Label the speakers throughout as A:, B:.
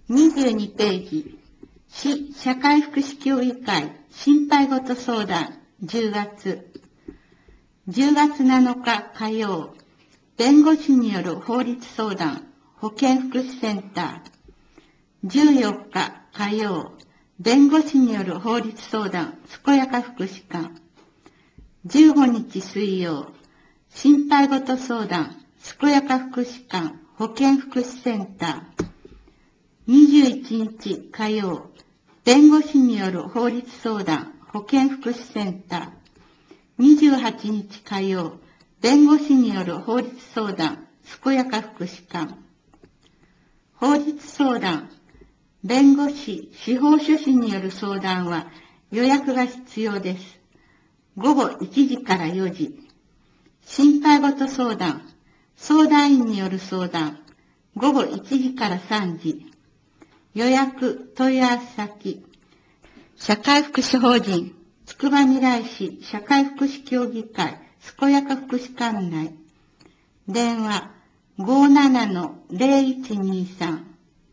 A: 22ページ、市社会福祉協議会心配事相談10月。10月7日火曜、弁護士による法律相談保健福祉センター。14日火曜、弁護士による法律相談健やか福祉館。15日水曜、心配事相談健やか福祉館保健福祉センター。21日火曜、弁護士による法律相談保健福祉センター。28日火曜、弁護士による法律相談健やか福祉館。法律相談、弁護士、司法書士による相談は予約が必要です。午後1時から4時。心配事相談、相談員による相談、午後1時から3時。予約、問い合わせ先、社会福祉法人、つくばみらい市社会福祉協議会、健やか福祉館内。電話、57-0123。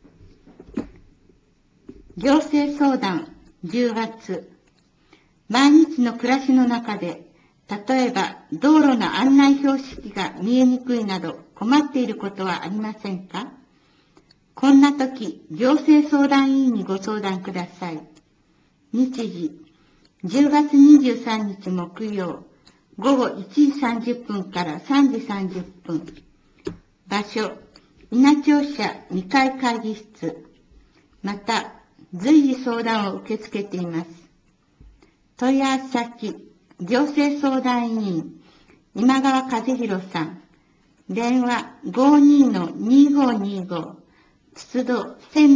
A: 行政相談、10月。毎日の暮らしの中で、例えば道路の案内標識が見えにくいなど困っていることはありませんか？こんな時、行政相談委員にご相談ください。日時、10月23日木曜、午後1時30分から3時30分。場所、稲庁舎2階会議室。また、随時相談を受け付けています。問い合わせ先、行政相談委員、今川和弘さん。電話 52-2525。出土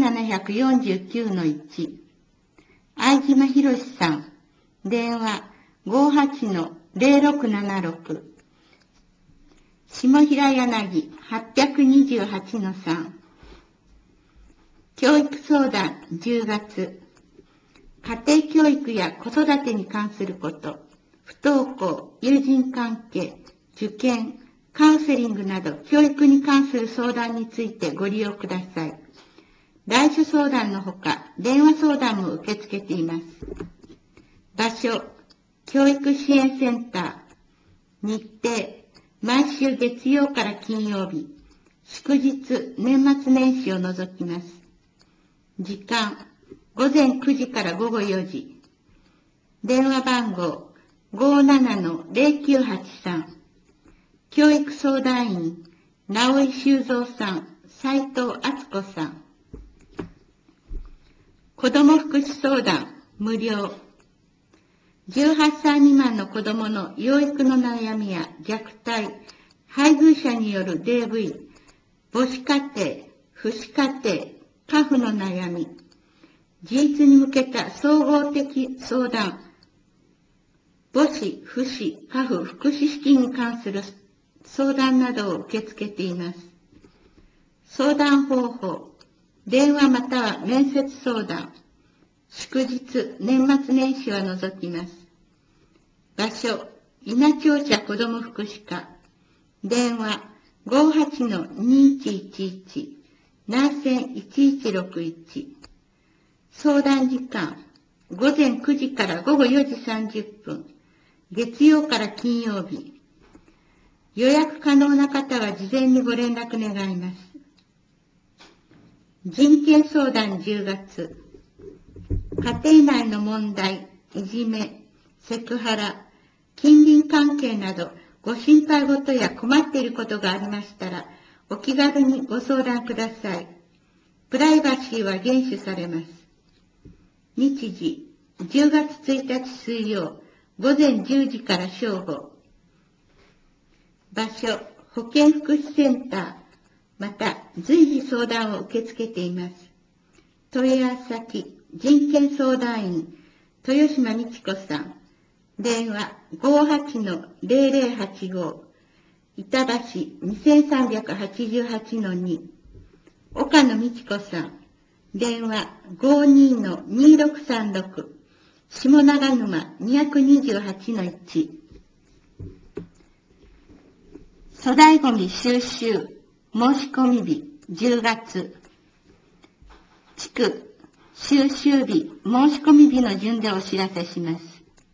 A: 1749-1。相島博さん。電話 58-0676。下平柳828-3。教育相談10月。家庭教育や子育てに関すること、不登校、友人関係、受験、カウンセリングなど教育に関する相談についてご利用ください。来所相談のほか、電話相談も受け付けています。場所、教育支援センター。日程、毎週月曜から金曜日。祝日、年末年始を除きます。時間、午前9時から午後4時。電話番号、57-0983。教育相談員、直井修造さん、斉藤敦子さん。子ども福祉相談、無料。18歳未満の子どもの養育の悩みや虐待、配偶者による DV、母子家庭、父子家庭、家父の悩み、自立に向けた総合的相談、母子、父子、家父、福祉資金に関する相談などを受け付けています。相談方法、電話または面接相談、祝日、年末年始は除きます。場所、稲庁舎子ども福祉課。電話、58-2111、南線1161。相談時間、午前9時から午後4時30分。月曜から金曜日。予約可能な方は事前にご連絡願います。人権相談10月。家庭内の問題、いじめ、セクハラ、近隣関係などご心配事や困っていることがありましたら、お気軽にご相談ください。プライバシーは厳守されます。日時、10月1日水曜、午前10時から正午。場所、保健福祉センター。また、随時相談を受け付けています。問い合わせ先、人権相談員、豊島美智子さん。電話 58-0085。板橋 2388-2。岡野美智子さん。電話 52-2636。下長沼 228-1。粗大ごみ収集申し込み日10月。 地区、収集日、申し込み日の順でお知らせします。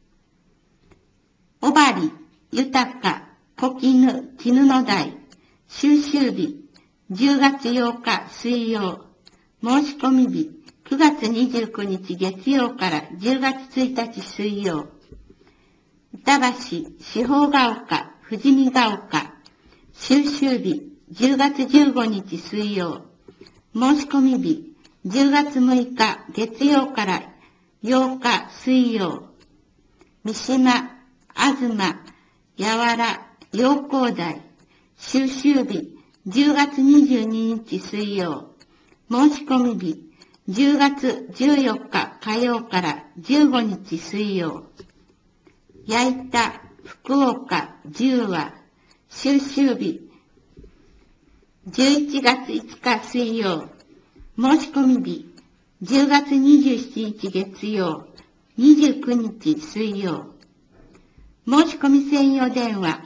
A: 小針、豊か、小絹、絹の台、収集日、10月8日水曜、申し込み日、9月29日月曜から10月1日水曜、板橋、四方が丘、富士見が丘、収集日、10月15日水曜、申し込み日、10月6日月曜から8日水曜、三島、東、八原、陽光台、収集日、10月22日水曜、申し込み日、10月14日火曜から15日水曜、矢板、福岡、10話、収集日、11月5日水曜、申し込み日、10月27日月曜、29日水曜、申し込み専用電話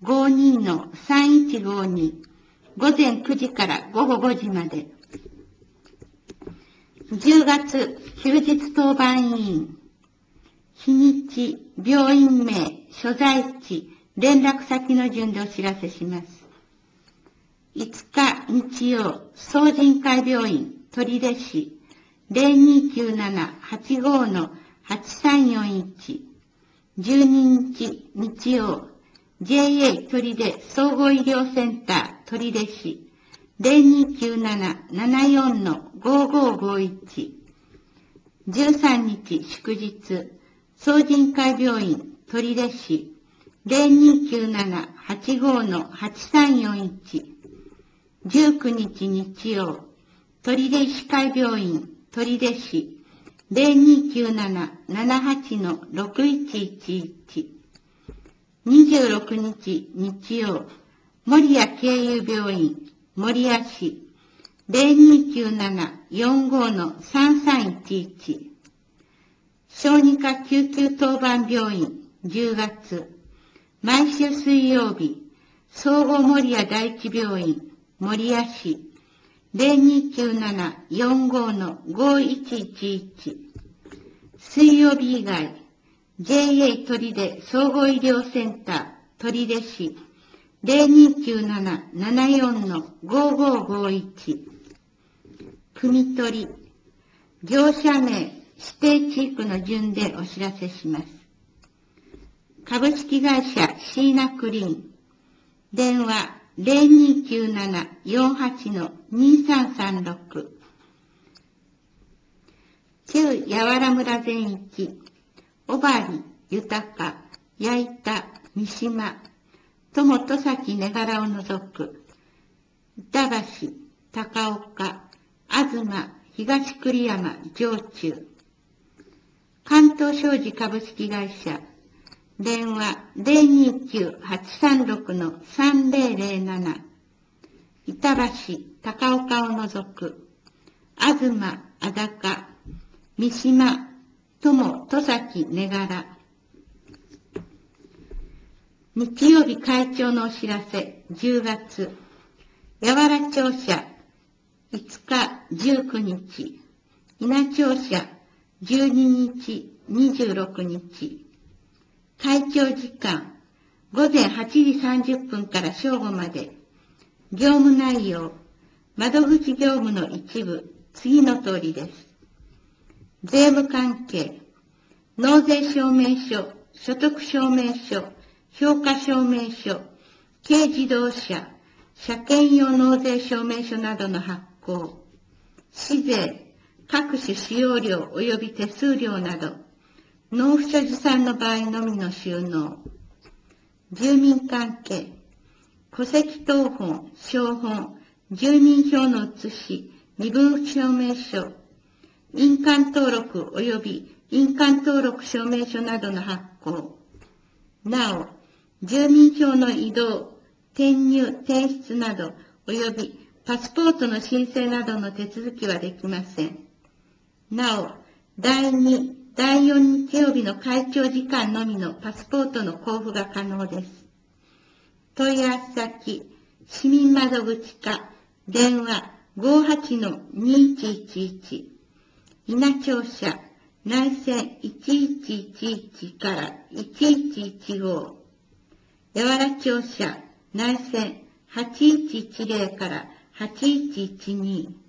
A: 52-3152 午前9時から午後5時まで。10月休日当番委員、日にち、病院名、所在地、連絡先の順でお知らせします。5日日曜、総人会病院、取手市、0297-85-8341。12日日曜、JA 取手総合医療センター、取手市、0297-74-5551。13日祝日、総人会病院、取手市、0297-85-8341。19日日曜、取手医師会病院、取手市、0297-78-6111。26日日曜、守谷経由病院、守谷市、0297-45-3311。小児科救急当番病院、10月、毎週水曜日、総合守谷第一病院、守谷市、0297-45-5111。水曜日以外、JA 取手総合医療センター、取手市、0297-74-5551。汲み取り、業者名、指定地区の順でお知らせします。株式会社シーナクリーン、電話0297-48-2336。旧八原村全域、小針、豊、矢板、三島、友戸崎根柄を除く、板橋、高岡、東、東栗山、上中。関東商事株式会社、電話029-836-3007。板橋、高岡を除く、東、足高、三島、友、戸崎、根柄。日曜日会長のお知らせ、10月、八原庁舎、5日、19日、稲庁舎、12日、26日。会長時間、午前8時30分から正午まで。業務内容、窓口業務の一部、次の通りです。税務関係、納税証明書、所得証明書、評価証明書、軽自動車、車検用納税証明書などの発行、市税、各種使用料及び手数料など、納付書持参の場合のみの収納、住民関係、戸籍謄本、証本、住民票の写し、身分証明書、印鑑登録及び印鑑登録証明書などの発行。なお、住民票の移動、転入、転出など、及びパスポートの申請などの手続きはできません。なお、第2、第4日曜日の会長時間のみのパスポートの交付が可能です。問い合わせ先、市民窓口課、電話 58-2111、稲庁舎、内線1111から1115、八原庁舎、内線8110から8112、